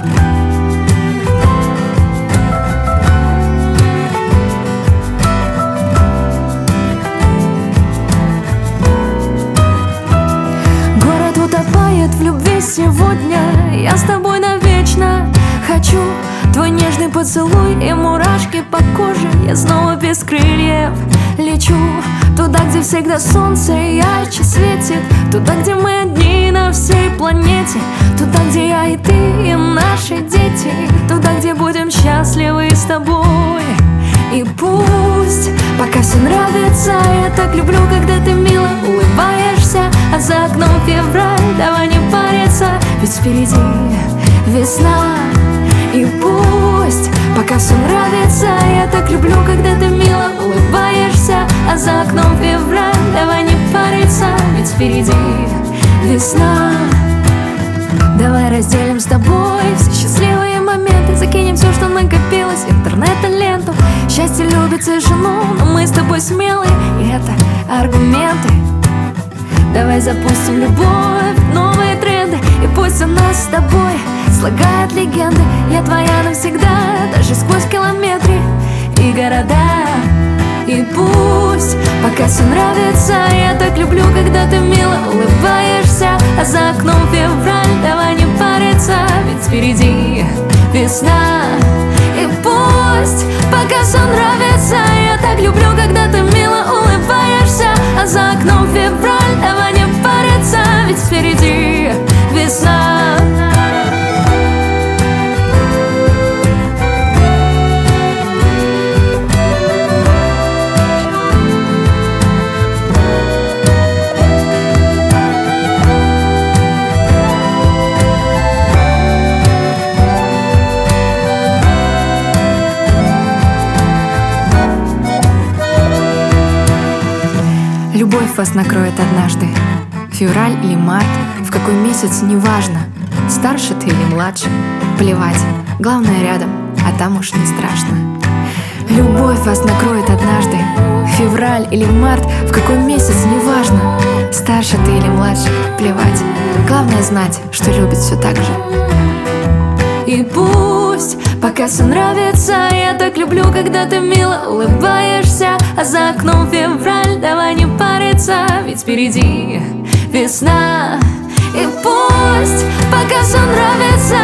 Город утопает в любви сегодня. Я с тобой навечно хочу твой нежный поцелуй и мурашки по коже. Я снова без крыльев лечу туда, где всегда солнце ярче светит, туда, где мы одни на всей планете, туда, где я и ты, и наши дети, туда, где будем счастливы с тобой. И пусть пока все нравится, я так люблю, когда ты мило улыбаешься, а за окном февраль, давай не париться, ведь впереди весна. И пусть пока все нравится, я так люблю, когда ты мило улыбаешься, а за окном февраль, давай не париться, ведь впереди весна. Давай разделим с тобой все счастливые моменты, закинем все, что накопилось, интернет и ленту. Счастье любит тишину, но мы с тобой смелые, и это аргументы. Давай запустим любовь, новые тренды, и пусть у нас с тобой слагает легенды. Я твоя навсегда, даже сквозь километры и города. И пусть пока все нравится, я так люблю, когда ты мило улыбаешься, а за окном февраль, давай не париться, ведь впереди весна. И пусть пока все нравится, я так люблю, когда ты мило улыбаешься, а за окном февраль, давай не париться, ведь впереди весна. Любовь вас накроет однажды. Февраль или март, в какой месяц, неважно. Старше ты или младше, плевать, главное рядом, а там уж не страшно. Любовь вас накроет однажды. Февраль или март, в какой месяц, неважно. Старше ты или младше, плевать, главное знать, что любит все так же. И пусть пока все нравится, я так люблю, когда ты мило улыбаешься, а за окном февраль, давай не париться, ведь впереди весна. И пусть пока все нравится,